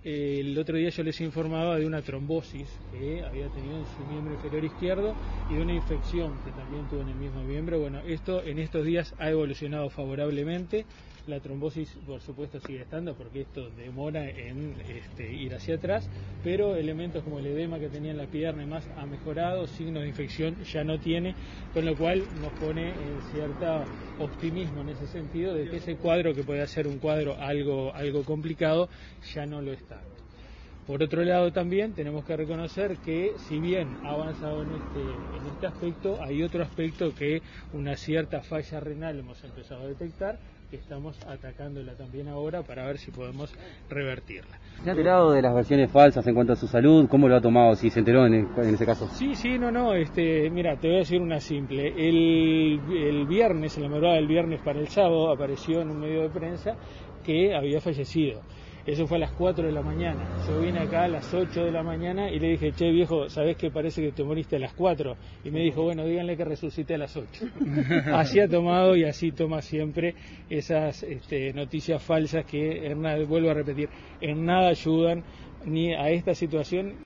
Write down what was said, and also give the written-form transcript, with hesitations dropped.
el otro día yo les informaba de una trombosis que había tenido en su miembro inferior izquierdo y de una infección que también tuvo en el mismo miembro. Bueno, esto en estos días ha evolucionado favorablemente. La trombosis, por supuesto, sigue estando porque esto demora en ir hacia atrás, pero elementos como el edema que tenía en la pierna y más ha mejorado, signos de infección ya no tiene, con lo cual nos pone en cierto optimismo en ese sentido de que ese cuadro, que puede ser un cuadro algo complicado, ya no lo está. Por otro lado, también tenemos que reconocer que, si bien ha avanzado en este aspecto, hay otro aspecto que una cierta falla renal hemos empezado a detectar, que estamos atacándola también ahora para ver si podemos revertirla. ¿Se ha enterado de las versiones falsas en cuanto a su salud? ¿Cómo lo ha tomado? ¿Si se enteró en ese caso? Sí, no, mira, te voy a decir una simple. El viernes, en la madrugada del viernes para el sábado, apareció en un medio de prensa que había fallecido. Eso fue a las 4 de la mañana. Yo vine acá a las 8 de la mañana y le dije, che viejo, ¿sabés que parece que te moriste a las 4? Y me dijo, bueno, díganle que resucité a las 8. Así ha tomado y así toma siempre esas noticias falsas que, vuelvo a repetir, en nada ayudan ni a esta situación.